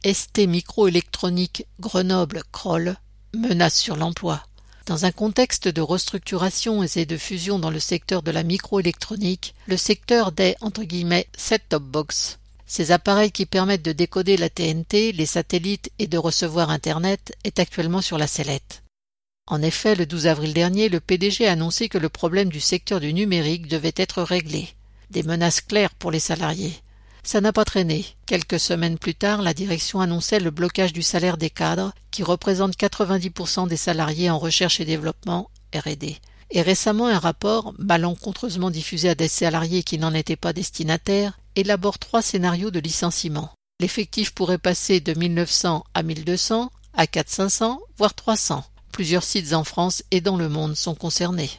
ST Microélectronique Grenoble-Crolles menace sur l'emploi. Dans un contexte de restructuration et de fusion dans le secteur de la microélectronique, le secteur des « set-top box », ces appareils qui permettent de décoder la TNT, les satellites et de recevoir Internet, est actuellement sur la sellette. En effet, le 12 avril dernier, le PDG a annoncé que le problème du secteur du numérique devait être réglé. Des menaces claires pour les salariés. Ça n'a pas traîné. Quelques semaines plus tard, la direction annonçait le blocage du salaire des cadres, qui représentent 90% des salariés en recherche et développement, R&D. Et récemment, un rapport, malencontreusement diffusé à des salariés qui n'en étaient pas destinataires, élabore 3 scénarios de licenciement. L'effectif pourrait passer de 1900 à 1200, à 4500, voire 300. Plusieurs sites en France et dans le monde sont concernés.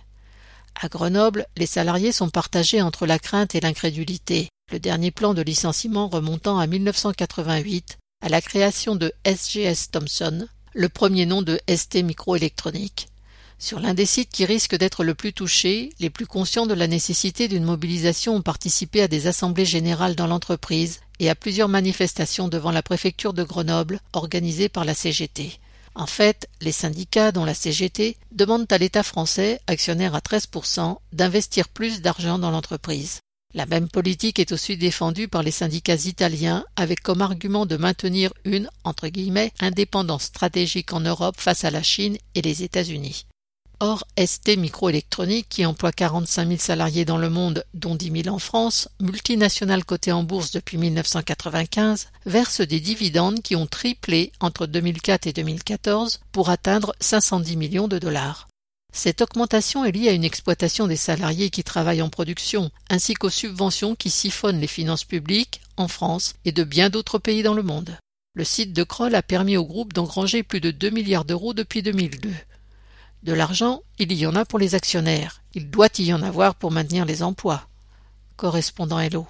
À Grenoble, les salariés sont partagés entre la crainte et l'incrédulité. Le dernier plan de licenciement remontant à 1988, à la création de SGS Thomson, le premier nom de ST Microélectronique. Sur l'un des sites qui risque d'être le plus touché, les plus conscients de la nécessité d'une mobilisation ont participé à des assemblées générales dans l'entreprise et à plusieurs manifestations devant la préfecture de Grenoble organisées par la CGT. En fait, les syndicats, dont la CGT, demandent à l'État français, actionnaire à 13%, d'investir plus d'argent dans l'entreprise. La même politique est aussi défendue par les syndicats italiens avec comme argument de maintenir une « indépendance stratégique en Europe face à la Chine et les États-Unis ». Or, ST Microélectronique, qui emploie 45 000 salariés dans le monde, dont 10 000 en France, multinationale cotée en bourse depuis 1995, verse des dividendes qui ont triplé entre 2004 et 2014 pour atteindre 510 millions de dollars. Cette augmentation est liée à une exploitation des salariés qui travaillent en production, ainsi qu'aux subventions qui siphonnent les finances publiques en France et de bien d'autres pays dans le monde. Le site de Crolles a permis au groupe d'engranger plus de 2 milliards d'euros depuis 2002. De l'argent, il y en a pour les actionnaires. Il doit y en avoir pour maintenir les emplois. Correspondant Hello.